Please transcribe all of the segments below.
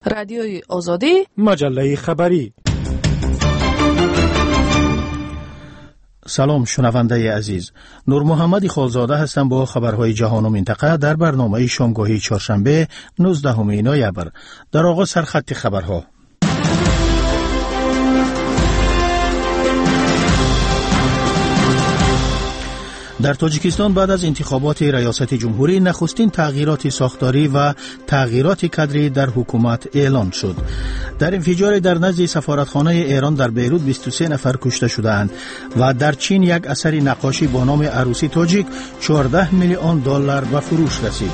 رادیوی آزادی، مجله خبری. سلام شنونده عزیز، نور محمد خالزاده هستم با خبرهای جهان و منطقه در برنامه شامگاهی چهارشنبه 19 نوامبر. در آغاز سرخط خبرها. در تاجیکستان بعد از انتخابات ریاست جمهوری نخستین تغییرات ساختاری و تغییرات کادری در حکومت اعلان شد. در انفجار در نزد سفارتخانه ایران در بیروت 23 نفر کشته شدند و در چین یک اثر نقاشی با نام عروسی تاجیک 14 میلیون دلار به فروش رسید.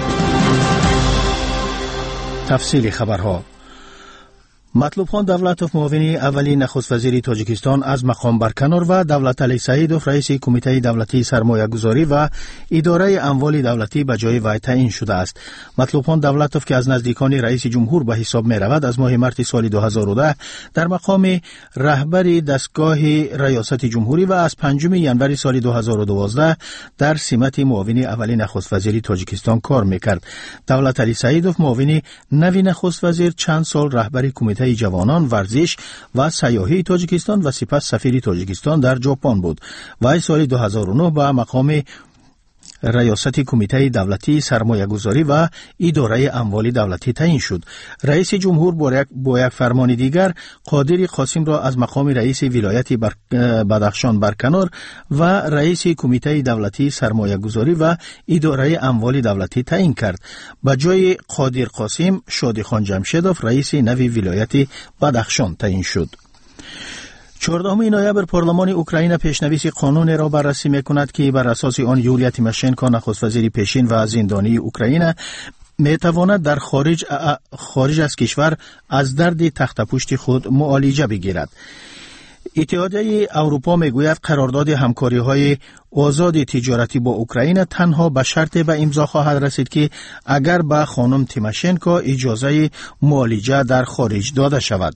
تفصیل خبرها. مطلوب خان دولتوف معاون اولی نخست وزیر تاجیکستان از مقام برکنار و دولت علی سعیدوف رئیس کمیته دولتی سرمایه گذاری و اداره اموال دولتی به جای وی تعیین شده است. مطلوب خان دولتوف که از نزدیکان رئیس جمهور به حساب می رود از ماه مارس سال 2010 در مقام رهبر دستگاه ریاست جمهوری و از 5 ژانویه سال 2012 در سمت معاون اولی نخست وزیر تاجیکستان کار میکرد. دولت علی سعیدوف معاون نوی نخست وزیر چند سال رهبر کمیته جوانان ورزش و سیاحی تاجیکستان و سپس سفیر تاجیکستان در ژاپن بود. و سال 2009 به مقام ریاست کمیته دولتی سرمایه گذاری و اداره اموال دولتی تعیین شد. رئیس جمهور با یک فرمان دیگر قادر قاسم را از مقام رئیس ولایت بدخشان برکنار و رئیس کمیته دولتی سرمایه گذاری و اداره اموال دولتی تعیین کرد. به جای قادر قاسم شادیخان جمشیدوف رئیس نوی ولایت بدخشان تعیین شد. 14 نوامبر پارلمان اوکراین پیشنویس قانون را بررسی می‌کند که بر اساس آن یولیا تیماشنکو نخست وزیر پیشین و زندانی اوکراین می‌تواند در خارج از کشور از درد تخت پوشت خود معالجه بگیرد. اتحادیه اروپا میگوید قرارداد همکاری‌های آزاد تجارتی با اوکراین تنها به شرط به امضا خواهد رسید که اگر به خانم تیماشنکو اجازه معالجه در خارج داده شود.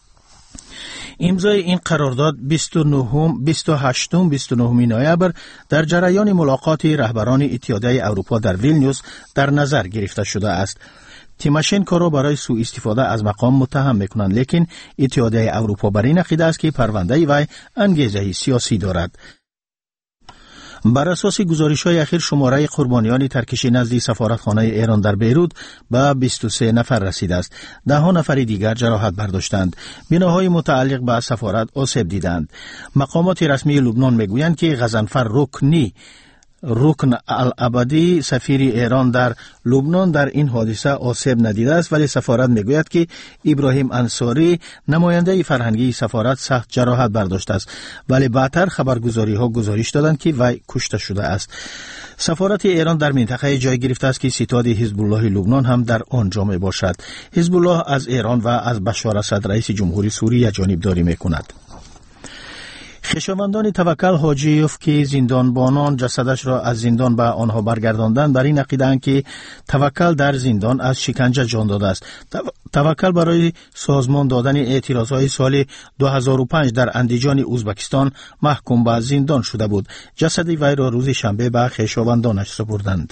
امضای این قرارداد 28 نوامبر در جریان ملاقات رهبران اتحادیه اروپا در ویلنیوس در نظر گرفته شده است. تیماشنکو را برای سوء استفاده از مقام متهم می‌کنند، لیکن اتحادیه اروپا بر این عقیده است که پرونده وی انگیزه سیاسی دارد. بر اساس گزارش‌های اخیر شماره قربانیان ترکشی نزد سفارتخانه ایران در بیروت به 23 نفر رسیده است. 10 نفر دیگر جراحت برداشتند. بناهای متعلق به سفارت آسیب دیدند. مقامات رسمی لبنان میگویند که غضنفر رکن الابدی سفیر ایران در لبنان در این حادثه آسیب ندیده است، ولی سفارت میگوید که ابراهیم انصاری نماینده فرهنگی سفارت سخت جراحت برداشته است، ولی بعدتر خبرگزاری‌ها گزارش دادند که وی کشته شده است. سفارت ایران در منطقه جای گرفته است که ستاد حزب الله لبنان هم در آنجا می باشد. حزب الله از ایران و از بشار اسد رئیس جمهوری سوریه جانبداری میکند. خویشاوندان توکل حاجیوف که زندانبانان جسدش را از زندان به آنها برگرداندند بر این عقیده‌اند که توکل در زندان از شکنجه جان داده است. توکل برای سازمان دادن اعتراضهای سال 2005 در اندیجان ازبکستان محکوم به زندان شده بود. جسد وی را روز شنبه به خویشاوندانش سپردند.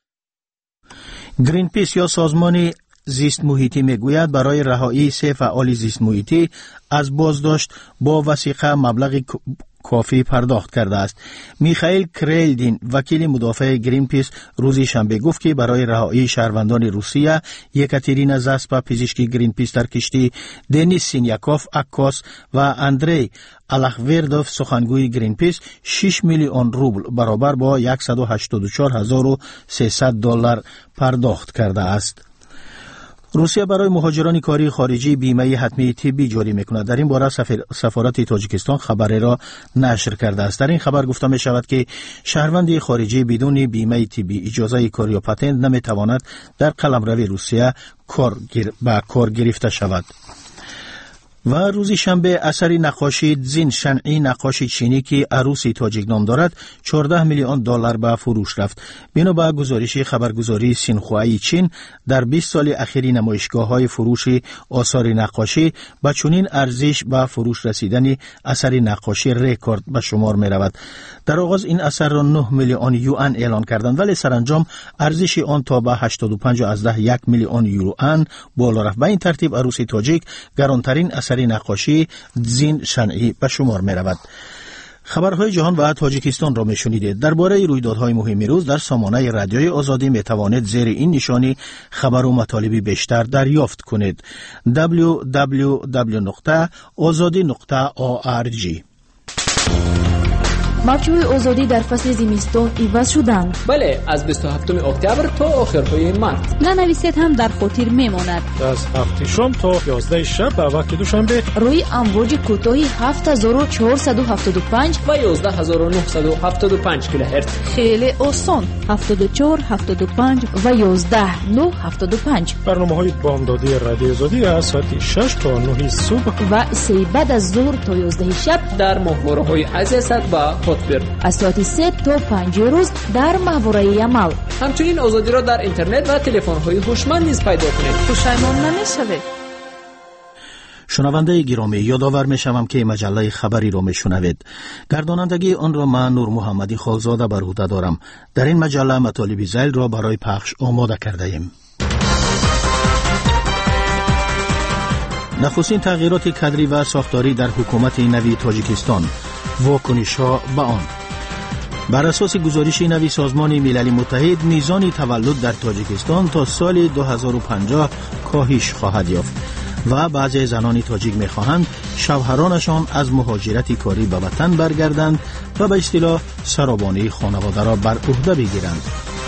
گرین پیس یا سازمان زیست محیطی میگوید برای رهایی 3 فعال زیست محیطی از بازداشت با وثیقه مبلغ کافی پرداخت کرده است. میخائیل کریلدین وکیل مدافع گرین پیس روز شنبه گفت که برای رهایی شهروندان روسیه یکاترینا زاسپا پزشکی گرین پیس در کشتی، دنیس سینیاکوف عکاس و اندری الاخویردوف سخنگوی گرین پیس 6 میلیون روبل برابر با 184,300 دلار پرداخت کرده است. روسیه برای مهاجران کاری خارجی بیمه حتمی طبی جاری میکند. در این باره سفارت تاجیکستان خبری را نشر کرده است. در این خبر گفته می شود که شهروند خارجی بدون بیمه طبی اجازه کار یا پتنت نمیتواند در قلمرو روسیه به کار گرفته شود. و روز شنبه اثر نقاشی زین شنعی نقاش چینی که عروسی تاجیک نام دارد 14 میلیون دلار به فروش رفت. بنا به گزارش خبرگزاری سینخوای چین در 20 سال اخیر نمایشگاه‌های فروش آثار نقاشی با چنین ارزش به فروش رسیدن اثر نقاشی رکورد به شمار می‌رود. در آغاز این اثر را 9 میلیون یوان اعلان کردند ولی سرانجام ارزش آن تا به 85.1 میلیون یورو بالا رفت. به این ترتیب عروسی تاجیک گرانترین اثر نقاشی زین شنعی به شمار می رود. خبرهای جهان و تاجیکستان را می شنیدید. درباره رویدادهای مهم روز در سامانه رادیوی آزادی می توانید زیر این نشانی خبر و مطالب بیشتر دریافت کنید. www.azadi.org. مارچ‌های آزادی در فصل زمستان عوض شدند. بله، از 27 اکتبر تا آخرهای مارس. ننویسید هم در خاطر میماند. از هفته شام تا 11 شب به وقت دوشنبه روی امواج کوتاه 7475 و 11975 کیلوهرتز. خیلی آسان. 74 75 و 11975. برنامه‌های بامدادی رادیو آزادی از ساعت 6 تا 9 صبح و 3 بعد از ظهر تا 11 شب در ماهواره‌های حساسیت و خطبر. از ساعت 3 تا 5 روز در ماهواره عمل. همچنین آزادی را در اینترنت و تلفن‌های هوشمند نیز پیدا کنید. پشیمان نمی‌شوید. شنونده گرامی، یادآور می‌شوم که مجله خبری را می‌شنوید. گردانندگی آن را من نور محمدی خالزاده بر عهده دارم. در این مجله مطالب ذیل را برای پخش آماده کرده ایم. نخستین تغییرات کادری و ساختاری در حکومت نوی تاجیکستان، واکنش‌ها به آن. بر اساس گزارش نوی سازمان ملل متحد، میزان تولد در تاجیکستان تا سال 2050 کاهش خواهد یافت و بعضی زنان تاجیک می‌خواهند شوهرانشان از مهاجرت کاری به وطن برگردند و به اصطلاح سرابانه خانواده را بر عهده بگیرند.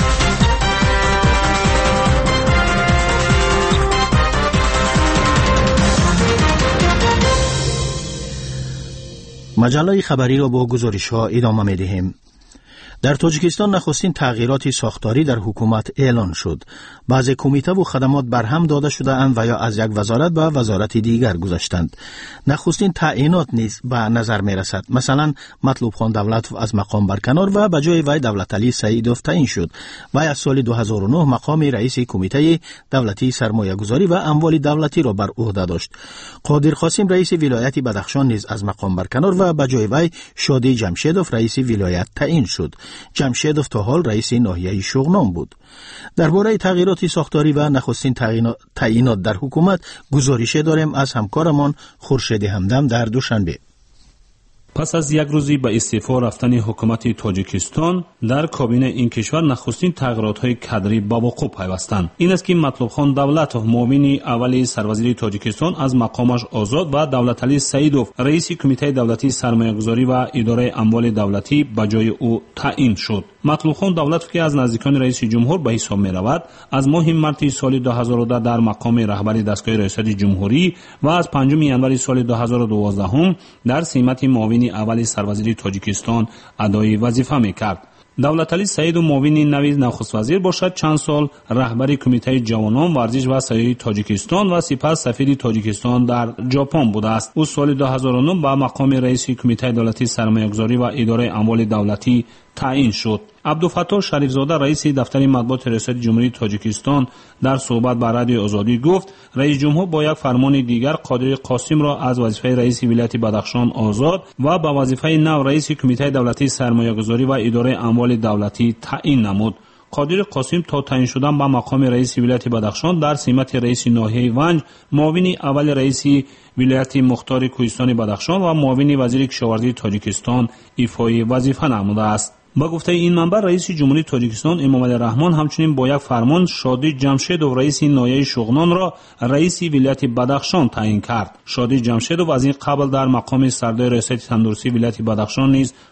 مجله خبری را با گزارش‌ها ادامه می‌دهیم. در تاجیکستان نخستین تغییرات ساختاری در حکومت اعلان شد. بعضی کمیته و خدمات برهم داده شده اند و یا از یک وزارت به وزارت دیگر گذشتند. نخستین تعیینات نیز به نظر می رسد. مثلا مطلوب خان دولتوف از مقام برکنار و به جای وی دولتعلی سعیدوف تعیین شد. وی از سال 2009 مقام رئیس کمیته دولتی سرمایه گذاری و اموال دولتی را بر عهده داشت. قادر قاسم رئیس ولایت بدخشان نیز از مقام برکنار و به جای وی شادی جمشیدوف رئیس ولایت تعیین شد. جمشیدوف تا حال رئیس ناحیه شغنان بود. درباره تغییرات ساختاری و نخستین تعیینات در حکومت گزارش داریم از همکارمان خورشید همدم در دوشنبه. پس از یک روزی به استعفا رفتن حکومت تاجیکستان، در کابینه این کشور نخستین تغییرات‌های کادری به وقوع پیوستند. این است که مطلوب خان دولتوف معاون اول سروزیر تاجیکستان از مقامش آزاد و دولتعلی سعیدوف رئیس کمیته دولتی سرمایه‌گذاری و اداره اموال دولتی به جای او تعیین شد. مطلوب خان دولتوف که از نزدیکان رئیس جمهور به حساب می‌رود، از ماه مارس سال 2010 در مقام رهبری دستگاه ریاست جمهوری و از 5 ژانویه سال 2012 در سمت معاون اول سروزیر تاجیکستان ادای وظیفه می‌کرد. دولتعلی سعید و معاون نوی نخست وزیر باشد چند سال رهبری کمیته جوانان ورزش و سیاحت تاجیکستان و سپس سفیر تاجیکستان در ژاپن بوده است. او سال 2009 به مقام رئیس کمیته دولتی سرمایه‌گذاری و اداره اموال دولتی تعیین شد. عبدالفتاح شریفزاده رئیس دفتر مطبوعات ریاست جمهوری تاجیکستان در صحبت با رادیو آزادی گفت رئیس جمهور با یک فرمان دیگر قادر قاسم را از وظیفه رئیس ولایت بدخشان آزاد و به وظیفه نو رئیس کمیته دولتی سرمایه‌گذاری و اداره اموال دولتی تعیین نمود. قادر قاسم تا تعیین شدن به مقام رئیس ولایت بدخشان در سمت رئیس ناحیه ونج، معاون اول رئیس ولایت مختار کوهستان بدخشان و معاون وزیر کشاورزی تاجیکستان ایفای وظیفه نموده است. با گفته این منبع رئیس جمهوری تاجیکستان امامعلی رحمان همچنین با یک فرمان شادی جمشیدوف رئیس ناحیه شغنان را رئیس ولایت بدخشان تعیین کرد. شادی جمشیدوف از این قبل در مقام سردار ریاست تندرسی ولایت بدخشان نیز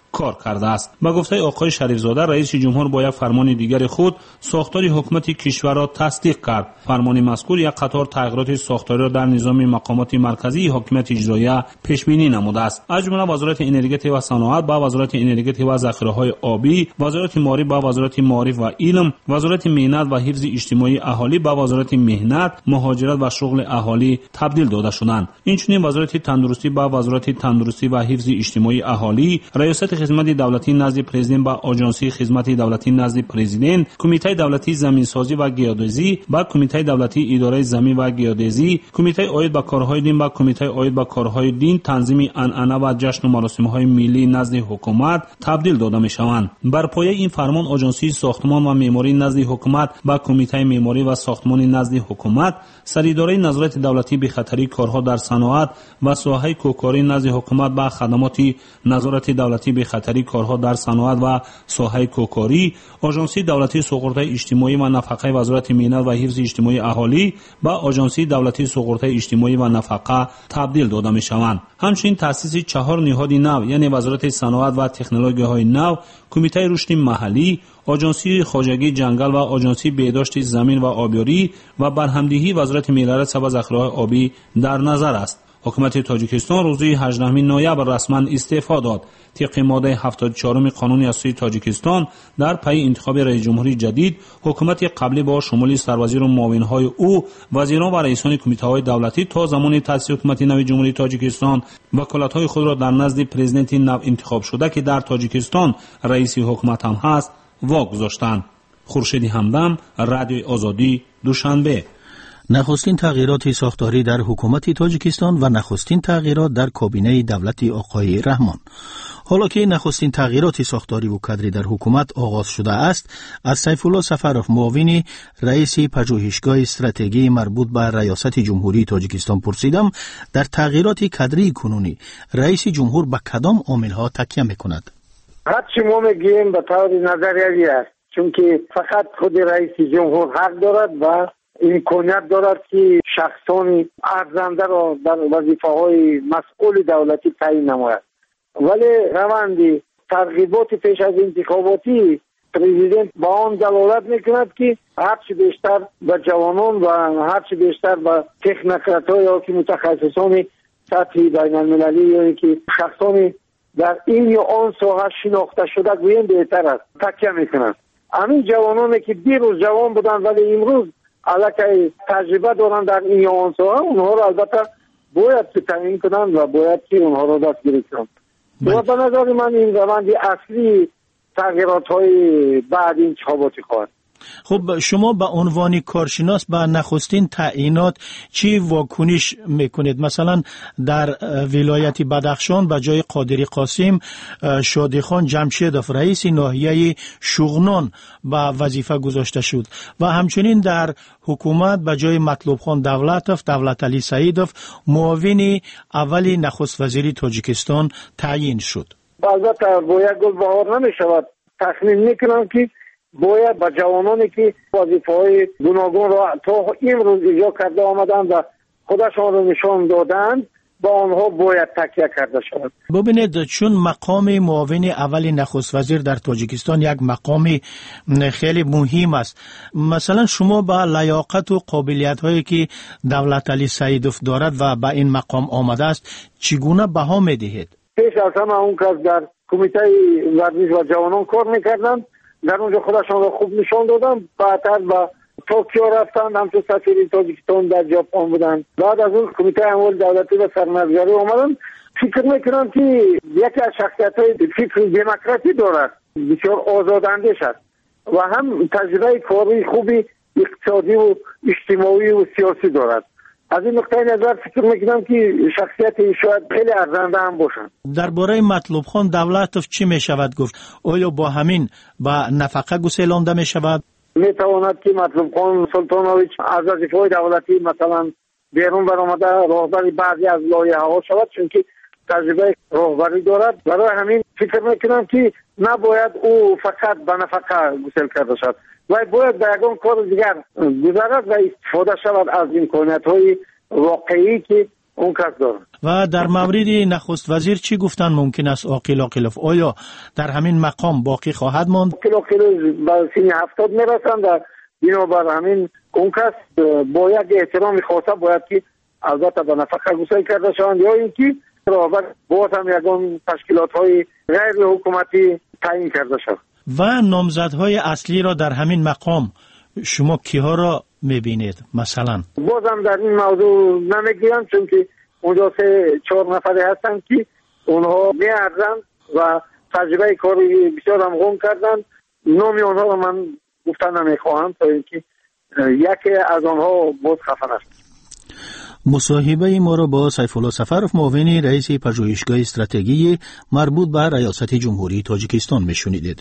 کار کرده است. با گفته آقای شریفزاده، رئیس جمهور با یک فرمان دیگر خود ساختار حکومت کشور را تصدیق کرد. فرمان مذکور یک قطار تغییرات ساختاری را در نظام مقامات مرکزی حکومت اجرایی پیش بینی نموده است. از جمله وزارت انرژی و صنعت با وزارت انرژی و ذخیره‌های آبی، وزارت معارف با وزارت معارف و علم، وزارت مهنت و حفظ اجتماعی اهالی با وزارت مهنت، مهاجرت و شغل اهالی تبدیل داده شدند. اینچنین وزارت تندرستی با وزارت تندرستی و حفظ اجتماعی اهالی، ریاست خدمت دولتی نزد پرزیدنت با آژانسی خدمت دولتی نزد پرزیدنت، کمیته دولتی زمینسازی و گیاه‌دوزی با کمیته دولتی اداره زمین و گیاه‌دوزی، کمیته عاید به کارهای دین با کمیته عاید به کارهای دین، تنظیم عنعنه و جشن و مراسم‌های ملی نزد حکومت تبدیل داده می‌شوند. بر پایه این فرمان آژانسی ساختمان و معماری نزد حکومت با کمیته معماری و ساختمان نزد حکومت، سراداره نظارت دولتی به خطری کارها در صنعت و ساحه کوکاری نزد حکومت با خدمات نظارت دولتی به خطری کارها در صنعت و ساحه کوکاری، آژانسی دولتی سقوط اجتماعی و نفقه وزارت مهنت و حفظ اجتماعی اهالی با آژانسی دولتی سقوط اجتماعی و نفقه تبدیل داده می‌شوند. همچنین تأسیس 4 نهاد نو یعنی وزارت صنعت و تکنولوژی‌های نو، کمیته رشد محلی، آژانسی خواجگی جنگل و آژانسی بهداشت زمین و آبیاری و برهمدهی وزارت ملت و ذخیره‌های آبی در نظر است. حکومت تاجیکستان روز 18 نوامبر رسما استعفا داد. طبق ماده 74 قانون اساسی تاجیکستان در پی انتخاب رئیس جمهوری جدید، حکومت قبلی با شمول سروزیر و معاونهای او، وزیران و رئیسان کمیته‌های دولتی تا زمان تأسیس حکومت نو جمهوری تاجیکستان وکالت‌های خود را در نزد پرزیدنت نو انتخاب شده که در تاجیکستان رئیس حکومت هم هست واگذاشتند. خورشید همدم، رادیوی آزادی، دوشنبه. نخستین تغییرات ساختاری در حکومت تاجیکستان و نخستین تغییرات در کابینه دولتی آقای رحمان. حالا که نخستین تغییرات ساختاری و کادری در حکومت آغاز شده است، از سیفالله سفروف معاون رئیس پژوهشگاه استراتژی مربوط به ریاست جمهوری تاجیکستان پرسیدم در تغییرات کادری کنونی رئیس جمهور به کدام عامل‌ها تکیه می‌کند؟ هرچی ما میگیم به طور نظریه‌ای است، چون که فقط خود رئیس جمهور حق دارد و امکانیت دارد که شخصان ارزنده را در وظیفه‌های مسئول دولتی تعیین نماید. ولی روند ترغیبات پیش از انتخاباتی پرزیدنت با آن دلالت میکند که هرچی بیشتر به جوانان و هرچی بیشتر به تکنوکرات‌ها یا که متخصصان سطح بین المللی یا که شخصان در این یا آن ساحه شناخته شده گوییم بهتر است تکیه میکنند. همین جوانانی که دیروز جوان بودند ولی امروز علاقه تجربه دارند در این یا آن ساحه، اونها را البته باید تعیین کنند و باید که اونها را دستگیری کنند. و به نظر من این روند اصلی تغییرات های بعد انتخاباتی خواهد. خب شما به عنوان کارشناس به نخستین تعیینات چی واکنش میکنید؟ مثلا در ولایت بدخشان به جای قادری قاسم شادیخان جمشیدوف رئیس ناحیه شغنان به وظیفه گذاشته شد و همچنین در حکومت به جای مطلوب خان دولتعلی سعیدوف معاون اول نخست وزیر تاجیکستان تعیین شد. البته با یک گل بهار نمی شود. تخمین میکنم که باید با جوانانی که وظیفه‌های گوناگون را تا امروز اجرا کرده آمدند و خودشان را نشان دادند با آنها باید تکیه کرده شود. ببینید چون مقام معاون اول نخست وزیر در تاجیکستان یک مقام خیلی مهم است، مثلا شما با لیاقت و قابلیت هایی که دولتعلی سعیدوف دارد و به این مقام آمده است چگونه بها میدهید؟ پیش از همه اون کس در کمیته ورزش و جوانان کار میکردند، در اونجا خودشان را خوب نشان دادن، بعدتر به توکیو رفتند، همچون سفیر تاجیکستان در ژاپن بودند. بعد از اون کمیته امور دولتی و سرمایه‌گذاری آمدن. فکر میکنم که یکی از شخصیت‌های فکر دموکراسی دارد، بسیار آزاداندیش است و هم تجربه کاری خوبی اقتصادی و اجتماعی و سیاسی دارد. از این نقطه نظر فکر میکنم که شخصیت شاید خیلی ارزنده هم باشند. درباره مطلوب خان دولتوف چی میشود گفت؟ آیا با همین با نفقه گسیلانده میشود؟ میتواند که مطلوب خان سلطانویچ از وظیفه‌های دولتی مثلا بیرون برآمده راهبر بعضی از لایحه‌ها شود، چون که تجربه راهبری دارد. برای همین فکر میکنم که نباید او فقط به نفقه گسیل کرده شود و باید به یکان کار دیگر گذارد و استفاده شود از امکانیت‌های واقعی که اون کس دارد. و در مورد نخست وزیر چی گفتن ممکن است عاقل عاقلوف؟ آیا در همین مقام باقی خواهد ماند؟ عاقلوف به سن 70 میرسند و بنابر همین کنکاس با یک احترام خاصه باید که البته به نفقه گسیل کرده شوند یا اینکه باز هم یکان تشکیلات های غیر حکومتی تعیین کرده شد. و نامزدهای اصلی را در همین مقام شما کیها را میبینید مثلا؟ بازم در این موضوع نمیگیم چون که اونجا 3-4 نفری هستند که اونها میارزند و تجربه کاری بسیار هم غم کردند. نامی اونها را من گفتن نمیخواهم تا اینکه یکی از آنها باز خفن است. مصاحبه ما را با سیفالله سفرов معاون رئیس پژوهشگاه استراتژی مربوط به ریاست جمهوری تاجیکستان میشنیدید.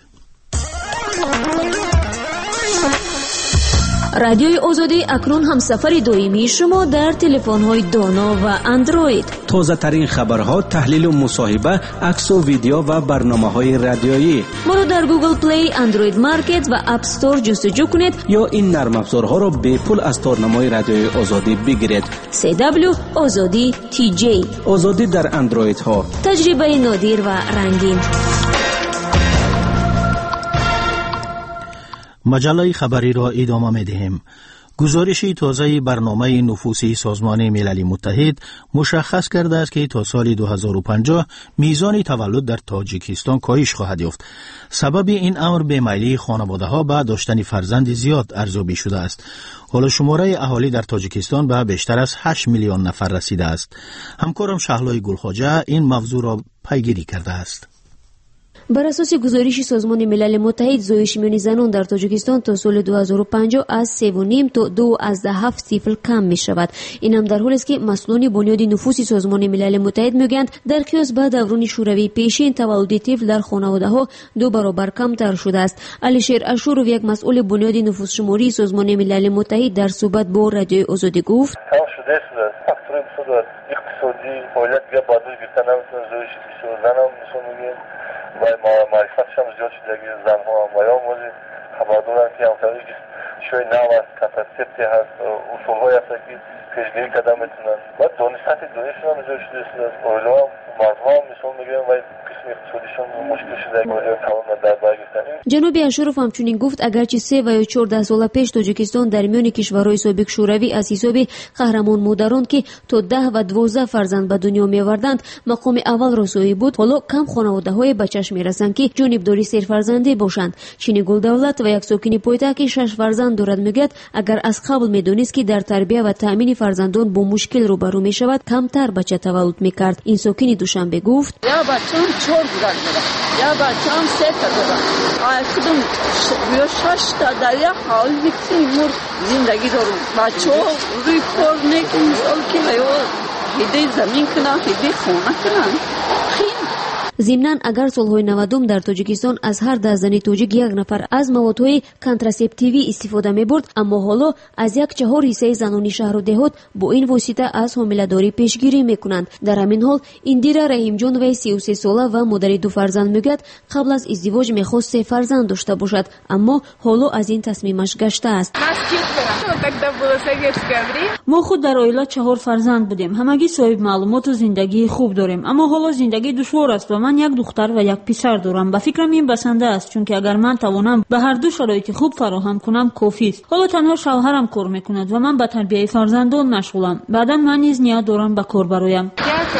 رادیوی آزادی اکنون هم سفر دائمی شما در تلفن‌های دانا و اندروید. تازه ترین خبرها، تحلیل و مصاحبه، عکس و ویدیو و برنامه‌های رادیویی. ما را در گوگل پلی، اندروید مارکت و اپ استور جستجو کنید یا این نرم افزارها را به پول از تارنمای رادیوی آزادی بگیرید. CW آزادی TJ آزادی در اندروید ها. تجربه نادر و رنگین. مجله خبری را ادامه می‌دهیم. گزارش تازه برنامه نفوسی سازمان ملل متحد مشخص کرده است که تا سال 2050 میزان تولد در تاجیکستان کاهش خواهد یافت. سبب این امر بیمیلی خانواده‌ها به داشتن فرزند زیاد ارزیابی شده است. حالا شماره اهالی در تاجیکستان به بیشتر از 8 میلیون نفر رسیده است. همکارم شهلای گلخواجه این موضوع را پیگیری کرده است. بر اساس گزارش سازمان ملل متحد، زایش میان زنان در تاجیکستان تا سال 2050 از 3.5 تا 2.7 طفل کم می شود. این هم در حالی است که مسئولان بنیاد نفوس سازمان ملل متحد میگویند در قیاس به دوران شوروی پیشین تولد طفل در خانواده ها 2 برابر کمتر شده است. علیشیر اشورov، یک مسئول بنیاد نفوس شماری سازمان ملل متحد، در صحبت با رادیوی آزادی گفت: و معرفتش هم زیاد شده که زنها هم باید موزی خبر دارن که همطوری که شوی نو هست، کپاسیتی هست، اصولهای هست که پیشگیری کردن میتونن و دانشت دانششون هم زیاد شده است. اولا هم مردها هم مثال میگن و قسم اقتصادیشون مشکل شده که اولا توان در برگرفتن. جناب اشورov همچنین گفت اگرچه 3 و 14 سال پیش تاجیکستان در میان کشورهای سابق شوروی از حساب قهرمان مادران که تا 10 و 12 فرزند به دنیا میآوردند مقام اول رسوایی بود، حالا کم خانواده‌های بچه‌اش میرسند که جانبداری 3 فرزندی باشند. چینی گلدولت و یک ساکن پایتخت که 6 فرزند دارد میگوید اگر از قبل میدونست که در تربیت و تامین فرزندان با مشکل روبرو میشود کمتر بچه تولد میکرد. این ساکن دوشنبه گفت: یا بچه‌ام 4 دارد یا بچه‌ام 3 تا دارد. کدوم یا 6 تا در یک حال می‌کنیم زندگی دارم. بچه‌ها روی کار نکنیم مثال که هیده زمین کنن، هیده خونه کنن. ضمناً اگر سالهای 90 در تاجیکستان از هر 10 زن تاجیک 1 نفر از موادهای کنتراسپتیوی استفاده می‌برد، اما حالا از 1/4 حصه زنان شهر و دهات با این واسطه از حامله‌داری پیشگیری می‌کنند. در همین حال اندیرا رحیمجان و 33 ساله و مادر 2 فرزند میگوید قبل از ازدواج می‌خواست 3 فرزند داشته باشد، اما حالا از این تصمیمش گشته است. ما خود در عائله 4 فرزند بودیم. همگی صاحب معلومات و زندگی خوب داریم، اما حالا زندگی دشوار است و من 1 دختر و 1 پسر دارم. به فکرم این بسنده است، چون که اگر من توانم به هر دو شرایط خوب فراهم کنم کافی است. حالا تنها شوهرم کار میکند و من به تربیت فرزندان مشغولم. بعدا من نیز نیاز دارم به کار برایم.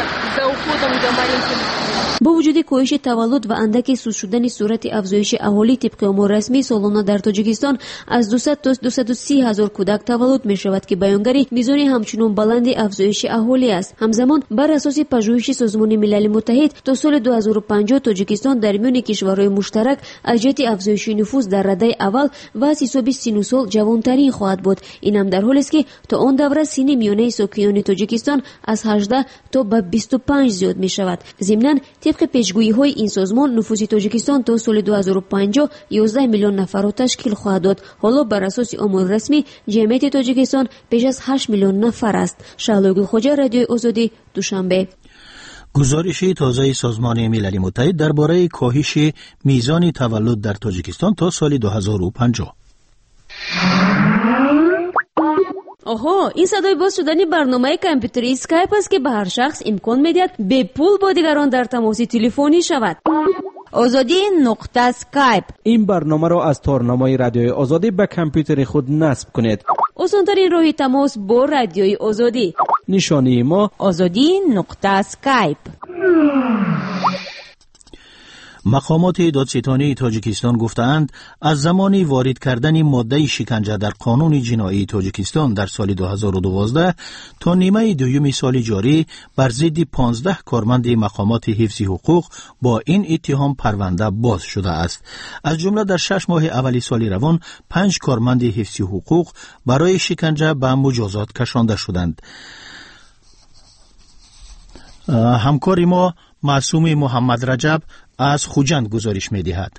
با وجود کاهش تولد و اندک سود شدن صورت افزایش اهالی طبق آمار رسمی سالانه در تاجیکستان از 200 تا 230 هزار کودک تولد می شود که بیانگری میزان همچنان بلند افزایش اهالی است. همزمان بر اساس پژوهش سازمان ملل متحد تا سال 2050 تاجیکستان در میان کشورهای مشترک از جهت افزایش نفوس در رده اول و از حساب سن و سال جوانترین خواهد بود. این هم در حالی است که تا آن دوره سن میانه ساکنان تاجیکستان از 18 تا به 25 زیاد می شود. ضمناً طبق پیشگویی‌های این سازمان نفوس تاجیکستان تا سال 2050 11 میلیون نفر را تشکیل خواهد داد. حالا بر اساس آمار رسمی جمعیت تاجیکستان بیش از 8 میلیون نفر است. شهلای گلخواجه، رادیوی آزادی، دوشنبه. گزارش تازه سازمان ملل متحد درباره کاهش میزان تولد در تاجیکستان تا سال 2050. آها، این صدای باز شدنی برنامه کامپیوتری اسکایپ است که به هر شخص امکان میدهد به پول با دیگران در تماس تلفنی شود. آزادی نقطه اسکایپ. این برنامه را از تارنمای رادیوی آزادی به کامپیوتر خود نصب کنید. آسان‌ترین راه تماس با رادیوی آزادی. نشانی ما آزادی نقطه اسکایپ. مقامات دادستانی تاجیکستان گفتند از زمان وارد کردن ماده شکنجه در قانون جنایی تاجیکستان در سال 2012 تا نیمه دوم سال جاری بر ضد 15 کارمند مقامات حفظ حقوق با این اتهام پرونده باز شده است. از جمله در 6 ماه اولی سال روان 5 کارمند حفظ حقوق برای شکنجه به مجازات کشانده شدند. همکار ما معصوم محمد رجب از خوجند گزارش می‌دهد.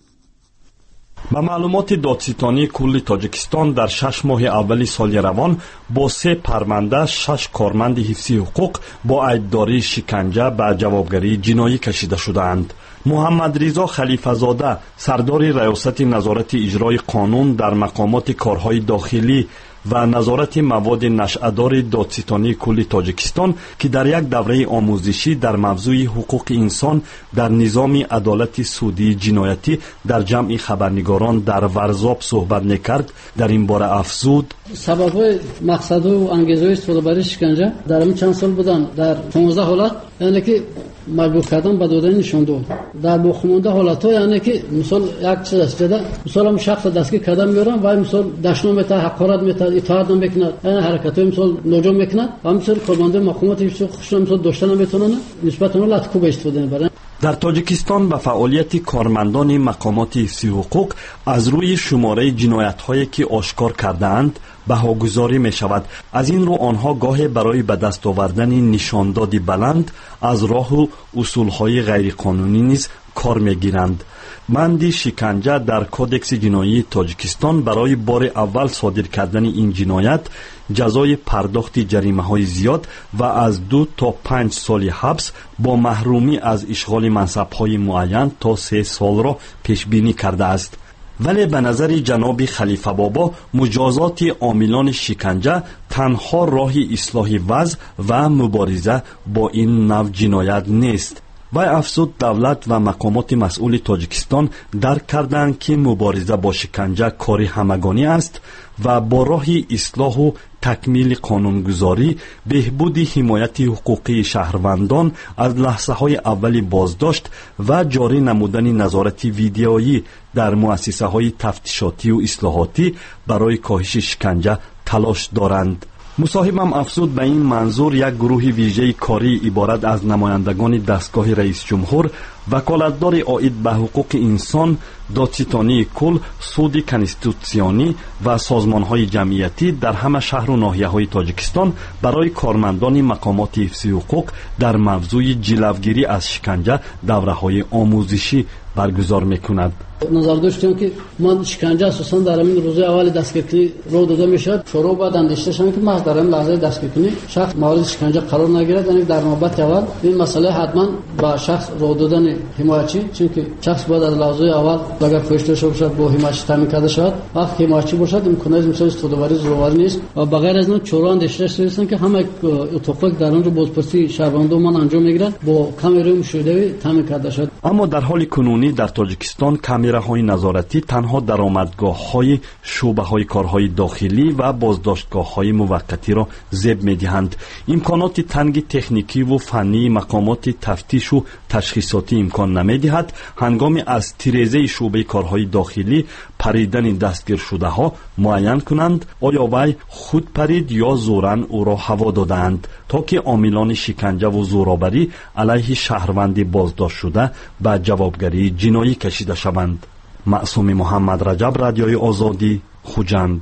با معلومات دادستانی کل تاجیکستان در 6 ماه اولی سال روان با 3 پرونده 6 کارمند حفظ حقوق با عیدداری شکنجه به جوابگری جنایی کشیده شدند. محمد رضا خلیفه زاده سردار ریاست نظارت اجرای قانون در مقامات کارهای داخلی و نظارت مواد نشأه‌دار دادستانی کل تاجیکستان که در یک دوره آموزشی در موضوع حقوق انسان در نظام عدالت سودی جنایتی در جمع خبرنگاران در ورزاب صحبت می‌کرد، در این باره افزود: سبب‌های مقصد و انگیزه استفاده برای شکنجه در این چند سال بودن در 15 حالت، یعنی که مجبور کردن به دادن نشان داد. در بخونده حالت‌ها یعنی که مثلا یک چیز است جدا، مثلا شخص دستگیر کردن میارن و مثلا دشنام میته، حقارت میته، اطاعت نمیکنه، یعنی حرکت‌های مثلا ناجور میکنه و مثلا کارمنده مقامات خوششون مثلا داشتن نمیتونن نسبت اون لطکو به استفاده میبرن. در تاجیکستان به فعالیت کارمندان مقامات حفظ حقوق از روی شماره جنایت‌هایی که آشکار کرده‌اند بهاگذاری می شود. از این رو آنها گاهی برای به دست آوردن نشانداد بلند از راه و اصولهای غیرقانونی نیز کار می گیرند. بند شکنجه در کودکس جنایی تاجیکستان برای بار اول صادر کردن این جنایت جزای پرداخت جریمه‌های زیاد و از 2 تا 5 سال حبس با محرومی از اشغال منصب‌های معین تا 3 سال را پیش بینی کرده است. ولی به نظر جناب خلیفه بابا مجازات عاملان شکنجه تنها راه اصلاح وضع و مبارزه با این نوع جنایت نیست. و افزود دولت و مقامات مسئول تاجیکستان درک کردند که مبارزه با شکنجه کاری همگانی است و با راه اصلاح و تکمیل قانونگذاری بهبود حمایت حقوقی شهروندان از لحظه‌های اولی بازداشت و جاری نمودن نظارت ویدیویی در مؤسسه‌های تفتیشاتی و اصلاحاتی برای کاهش شکنجه تلاش دارند. مصاحبم افزود به این منظور یک گروه ویژه کاری عبارت از نمایندگان دستگاه رئیس جمهور، وکالتدار عاید به حقوق انسان، دادستانی کل، سود کنستیتوسیونی و سازمان‌های جمعیتی در همه شهر و ناحیه‌های تاجیکستان برای کارمندان مقامات حفظ حقوق در موضوع جلوگیری از شکنجه دوره‌های آموزشی برگزار می‌کند. نظر داشتیم که من شکنجه اساساً در همین روز اول دستگیری رو داده میشد، شروع بعد اندیشه شدم که محض در این لحظه دستگیری شخص مورد شکنجه قرار نگیرد، یعنی در نوبت اول این مسئله حتما با شخص رو دادن حمایتی، چون که شخص باید از لحظه اول اگر پوشش داشته باشد با حمایت تامین کرده شود، وقتی حمایتی باشد امکانات مثل استفاده ضروری نیست و بغیر از اون چوران اندیشه شدن که همه اتفاق در اون رو بازپرسی شهروندان انجام میگیرد با کامرای مشاهده تامین کرده شد. اما در حال کنونی در تاجیکستان کامراهای نظارتی تنها درآمدگاه‌های شعبه‌های کارهای داخلی و بازداشتگاه‌های موقتی را زیب می‌دهند. امکانات تنگ تکنیکی و فنی مقامات تفتیش و تشخیصاتی امکان نمی‌دهد هنگام از تیرزه شعبه کارهای داخلی پریدن دستگیر شده ها معین کنند آیا وی خود پرید یا زورن او را هوا دادند تا که عاملان شکنجه و زورآوری علیه شهروند بازداشت شده به جوابگری جنایی کشیده شوند. معصوم محمد رجب، رادیوی آزادی، خوجند.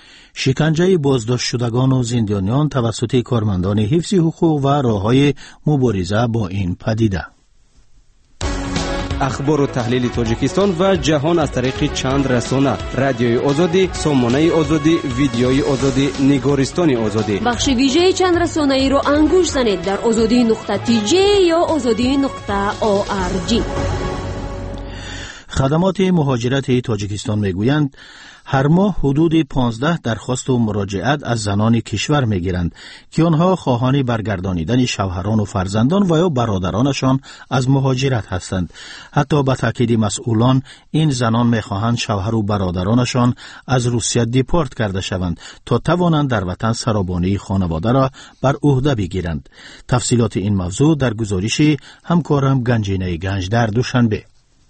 شکنجه بازداشت شدگان و زندانیان توسط کارمندان حفظ حقوق و راههای مبارزه با این پدیده. اخبار و تحلیل تاجیکستان و جهان از طریق چند رسانه: رادیوی آزادی، سامانه آزادی، ویدیوی آزادی، نگارستان آزادی. بخش ویژه چند رسانه ای رو انگوش زنید در آزادی.tj یا آزادی.org. خدمات مهاجرت تاجیکستان میگویند هر ماه حدود 15 درخواست و مراجعت از زنان کشور میگیرند که آنها خواهان برگردانیدن شوهران و فرزندان و یا برادرانشان از مهاجرت هستند. حتی به تاکید مسئولان این زنان میخواهند شوهر و برادرانشان از روسیه دیپورت کرده شوند تا توانند در وطن سرابانی خانواده را بر عهده بگیرند. تفصیلات این موضوع در گزارش همکارم گنجینه گنج در دوشنبه.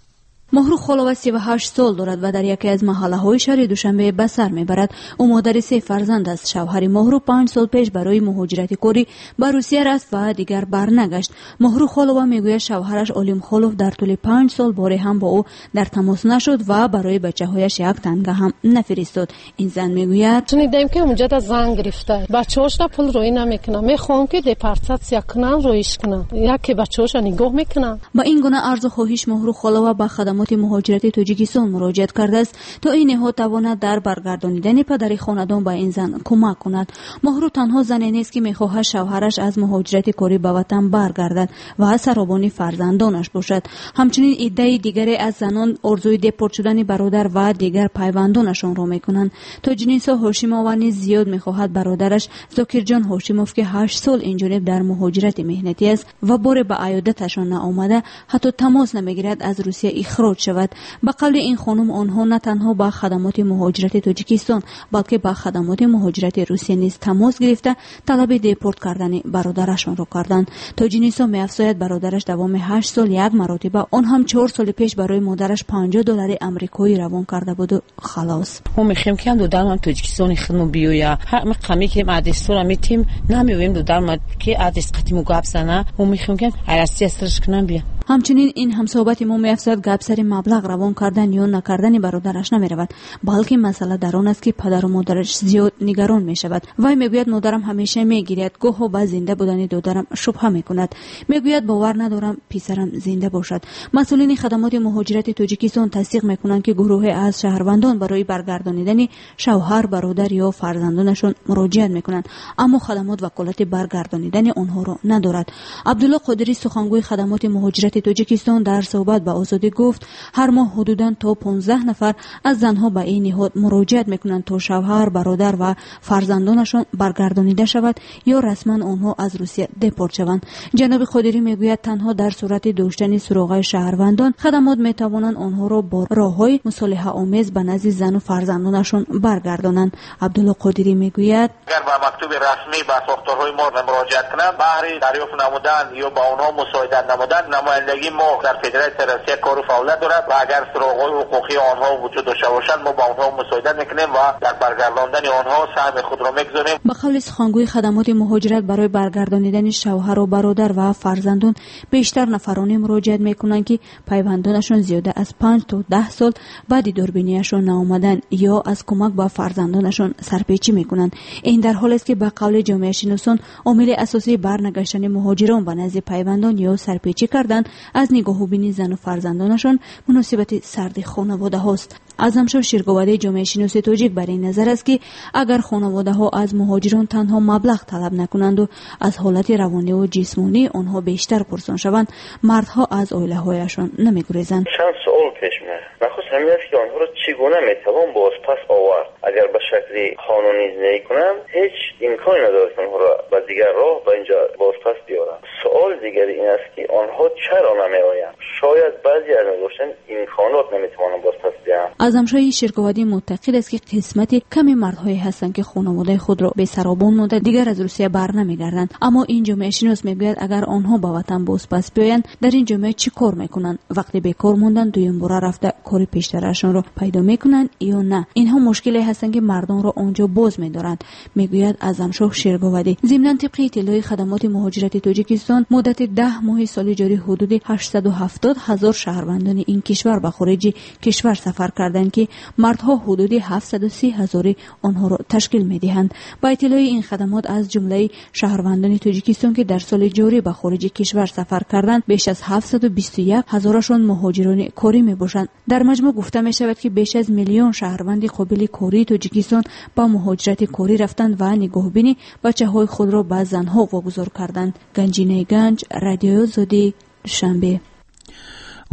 مهرو خالوا 38 سال دارد و در یکی از محله‌های شهر دوشنبه به سر میبرد. او مادر 3 فرزند است. شوهر مهرو 5 سال پیش برای مهاجرت کاری به روسیه رفت و دیگر برنگشت. مهرو خالوا میگوید شوهرش اولیم خالوف در طول 5 سال باره هم با او در تماس نشد و برای بچه‌هایش یک تنگه هم نفرستاد. این زن میگوید شنیدم که اونجا دا زنگ گرفته. بچه‌هاش دا پول روی نمیکنه. میخوام که دیپارتاسیون کنن رویش کنن. یکی بچه‌هاش نگاه میکنن. با این گونه عرض و خواهش مهرو خالوا به خدمات مهاجرت تاجیکستان مراجعت کرده است تا این نهاد تواند در برگردانیدن پدر خاندان به این زن کمک کند. مهرو تنها زنی نیست که میخواهد شوهرش از مهاجرت کاری به وطن برگردد و سرابانی فرزندانش باشد. همچنین عده دیگری از زنان آرزوی دیپورت شدن برادر و دیگر پیوندانشان را میکنند. تاجنیسا هاشیمووا نیز زیاد میخواهد برادرش زاکرجان هاشیموف که 8 سال اینجانب در مهاجرت مهنتی است و بار به عیادتشان نآمده حتی تماس نمیگیرد از روسیه اخراج شود. به قول این خانم آنها نه تنها با خدمات مهاجرت تاجیکستان بلکه با خدمات مهاجرت روسیه نیز تماس گرفته طلب دیپورت کردن برادرشان را کردند. تاجینیسا می‌افزاید برادرش دوام 8 سال یک مرتبه آن هم 4 سال پیش برای مادرش $50 آمریکایی روان کرده بود و خلاص. ما می‌خوایم که دودرم تاجیکستان خدمت بیاید. هر مقامی که مدرسه را میتیم نمی‌ویم دودرم که آدرس قطعی مگابسنه ما می‌خوایم که عرضی استرش کنم بیا. همچنین این همصحبت ما می‌افزاید گپسر مبلغ روان کردن یا نکردن برادرش نمی‌رود بلکه مسئله در آن است که پدر و مادرش زیاد نگران می‌شود. وی میگوید مادرم همیشه میگیرد گاه با زنده بودن دادرم شبهه می‌کند. میگوید باور ندارم پسرم زنده باشد. مسئولین خدمات مهاجرت تاجیکستان تصدیق می‌کنند که گروهی از شهروندان برای برگردانیدن شوهر برادر یا فرزندانشان مراجعت می‌کنند اما خدمات وکالت برگردانیدن آنها را ندارد. عبدالله قادری سخنگوی خدمات مهاجرت تاجیکستان در صحبت با آزادی گفت هر ماه حدوداً تا 15 نفر از زنها به این نهاد مراجعت میکنند تا شوهر برادر و فرزندانشان برگردانیده شود یا رسما آنها از روسیه دیپورت شوند. جناب قادری میگوید تنها در صورت داشتن سراغ شهروندان خدمات میتوانند آنها را با راههای مصالحه آمیز به نزد زن و فرزندانشان برگردانند. عبدالله قادری میگوید اگر با مکتوب رسمی به ساختارهای ما مراجعت کنند بهره دریافت نمودن یا با آنها مساعدت نمودن نمایندگی ما در فدراسیون روسیه کار و فعالیت دارد و اگر سراغ‌های حقوقی آنها وجود داشته باشد ما با آنها مساعدت میکنیم و در برگرداندن آنها سهم خود را میگذاریم. به قول سخنگوی خدمات مهاجرت برای برگردانیدن شوهر و برادر و فرزندان بیشتر نفرانی مراجعت میکنند که پیوندانشان زیاده از 5 تا 10 سال بعد دوربینیشان نآمدن یا از کمک به فرزندانشان سرپیچی میکنند. این در حالی است که به قول جامعه شناسان عامل اساسی برنگشتن مهاجران به نزد پیوندان یا سرپیچی کردن از نگاهوبینی زن و فرزندانشان مناسبت سرد خانواده هاست. اعظمشاه شیرگوادی جامعه شناس تاجیک بر این نظر است که اگر خانواده ها از مهاجران تنها مبلغ طلب نکنند و از حالت روانی و جسمانی آنها بیشتر پرسان شوند مردها از عائله هایشان نمیگریزند. چند سوال پیش میاد. نخست همین است که آنها را چگونه میتوان بازپس آورد. اگر به شکل قانونی زندگی کنند هیچ امکانی ندارد آنها را به دیگر راه به اینجا بازپس بیارند. سوال دیگری این است که آنها چرا نمیآیند؟ شاید بعضی از نداشتن امکانات نمیتوانند بازپس بیارند. اعظمشاه شیرگوادی معتقد است که قسمت کمی مردهایی هستند که خانواده خود را به سرابان مانده دیگر از روسیه بر نمیگردند. اما این جامعه شناس میگوید اگر آنها به وطن بازپس بیایند در این جامعه چی کار میکنند؟ وقتی بیکار موندن دویم باره رفته کار پیشترشان را پیدا میکنند یا نه؟ اینها مشکلی هستند که مردم را آنجا باز میدارند، میگوید اعظمشاه شیرگوادی. ضمن طبق اطلاع خدمات مهاجرت تاجیکستان مدت 10 ماه سال جاری حدود 870,000 شهروندان این کشور به خارج کشور سفر کردند که مردها حدود 730,000 آنها را تشکیل می‌دهند. با اطلاع این خدمات از جمله شهروندان تاجیکستان که در سال جاری به خارج کشور سفر کردند بیش از 721,000شان مهاجران کاری میباشند. در مجموع گفته می شود که بیش از میلیون شهروند قابل کاری تاجیکستان با مهاجرت کاری رفتند و نگاهبینی بچه‌های خود را به زنها واگذار کردند. گنجینه گنج، رادیو آزادی، شنبه.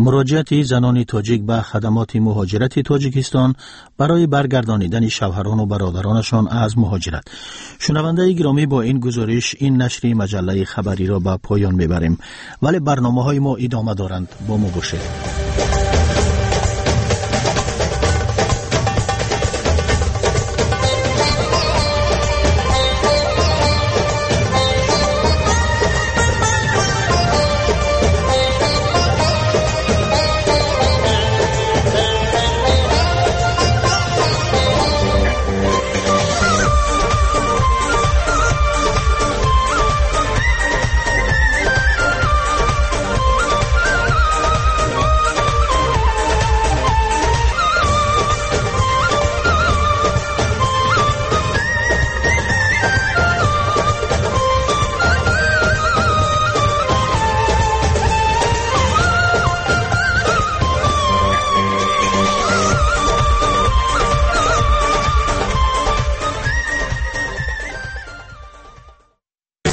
مراجعت زنان تاجیک به خدمات مهاجرت تاجیکستان برای برگردانیدن شوهران و برادرانشان از مهاجرت. شنونده گرامی، با این گزارش این نشر مجله خبری را به پایان میبریم، ولی برنامه‌های ما ادامه دارند. با ما باشید.